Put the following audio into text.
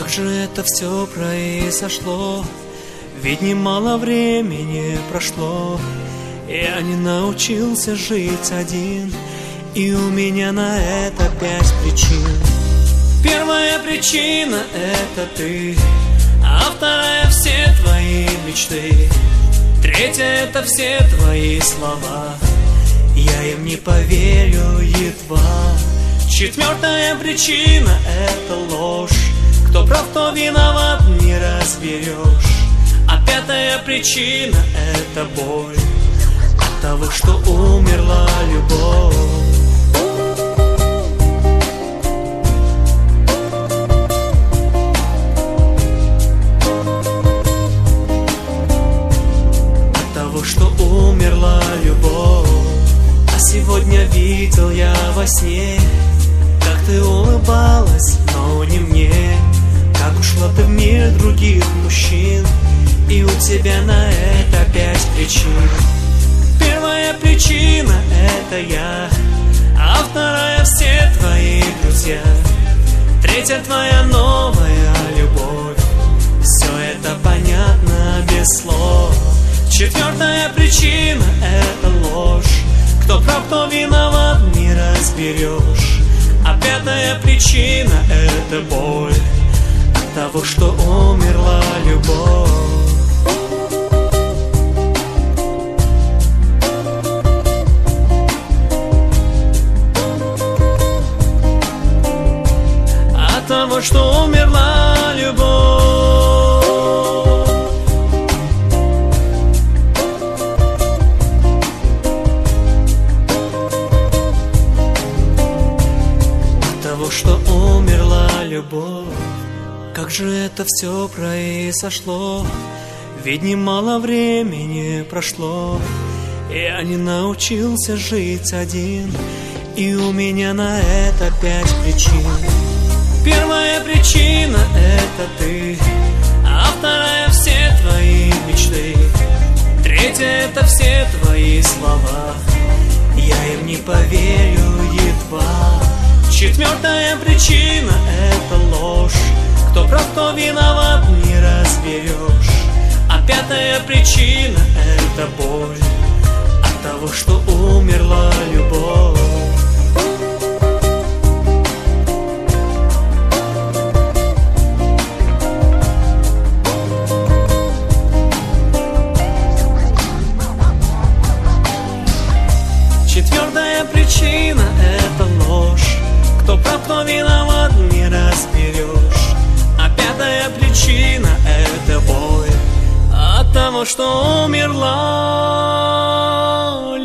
Как же это все произошло? Ведь немало времени прошло. Я не научился жить один, и у меня на это 5 причин. Первая причина — это ты, а вторая — все твои мечты. Третья — это все твои слова, я им не поверю едва. Четвертая причина — это ложь, кто прав, кто виноват, не разберешь. А пятая причина — это боль от того, что умерла любовь. От того, что умерла любовь. А сегодня видел я во сне, как ты улыбалась, но не мне. Как ушла ты в мир других мужчин, и у тебя на это 5 причин. Первая причина — это я, а вторая — все твои друзья. Третья — твоя новая любовь, все это понятно без слов. Четвертая причина — это ложь, кто прав, кто виноват, не разберешь. А пятая причина — это боль от того, что умерла любовь. От того, что умерла любовь. От того, что умерла любовь. Как же это все произошло? Ведь немало времени прошло. Я не научился жить один, и у меня на это 5 причин. Первая причина — это ты, а вторая — все твои мечты. Третья — это все твои слова, я им не поверю едва. Четвертая причина — это ложь, кто прав, кто виноват, не разберешь. А пятая причина — это боль от того, что умерла любовь. Четвертая причина — это ложь, кто прав, кто виноват, не разберешь. А пятая причина — это боль от того, что умерла